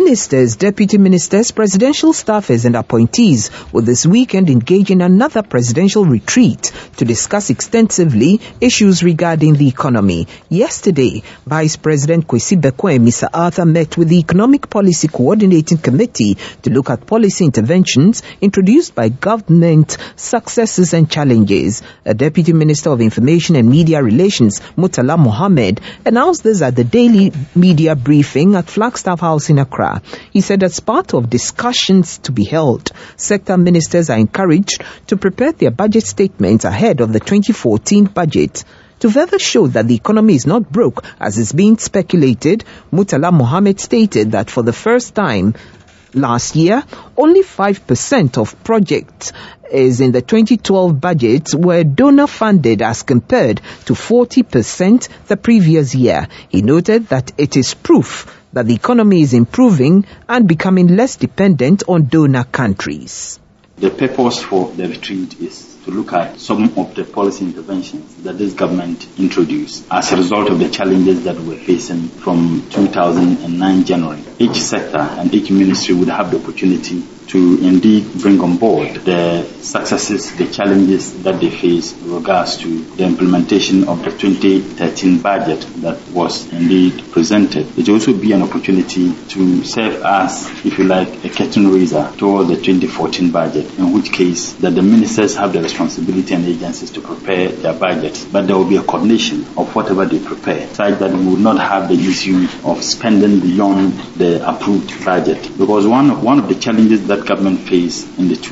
Ministers, deputy ministers, presidential staffers and appointees will this weekend engage in another presidential retreat to discuss extensively issues regarding the economy. Yesterday, Vice President Kwesi Bekwai and Mr. Arthur met with the Economic Policy Coordinating Committee to look at policy interventions introduced by government, successes and challenges. A Deputy Minister of Information and Media Relations, Murtala Mohammed, announced this at the daily media briefing at Flagstaff House in Accra. He said as part of discussions to be held, sector ministers are encouraged to prepare their budget statements ahead of the 2014 budget. To further show that the economy is not broke as is being speculated, Murtala Mohammed stated that for the first time last year, only 5% of projects is in the 2012 budget were donor funded as compared to 40% the previous year. He noted that it is proof that the economy is improving and becoming less dependent on donor countries. The purpose for the retreat is to look at some of the policy interventions that this government introduced as a result of the challenges that we're facing from 2009 January. Each sector and each ministry would have the opportunity to indeed bring on board the successes, the challenges that they face with regards to the implementation of the 2013 budget that was indeed presented. It will also be an opportunity to serve as, if you like, a curtain raiser toward the 2014 budget, in which case that the ministers have the responsibility and agencies to prepare their budgets, but there will be a coordination of whatever they prepare, such that we will not have the issue of spending beyond the approved budget. Because one of the challenges that government faced in the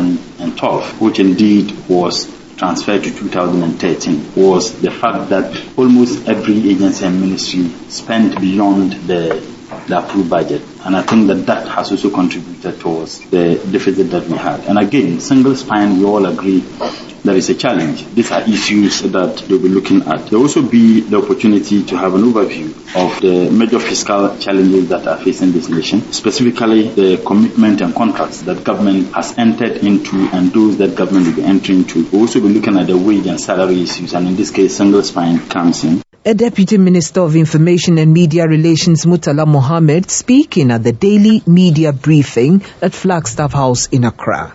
2012, which indeed was transferred to 2013, was the fact that almost every agency and ministry spent beyond the approved budget. And I think that has also contributed towards the deficit that we had. And again, single spine, we all agree that is a challenge. These are issues that they'll be looking at. There will also be the opportunity to have an overview of the major fiscal challenges that are facing this nation, specifically the commitment and contracts that government has entered into and those that government will be entering into. We'll also be looking at the wage and salary issues, and in this case, single spine comes in. A Deputy Minister of Information and Media Relations, Murtala Mohammed, speaking at the daily media briefing at Flagstaff House in Accra.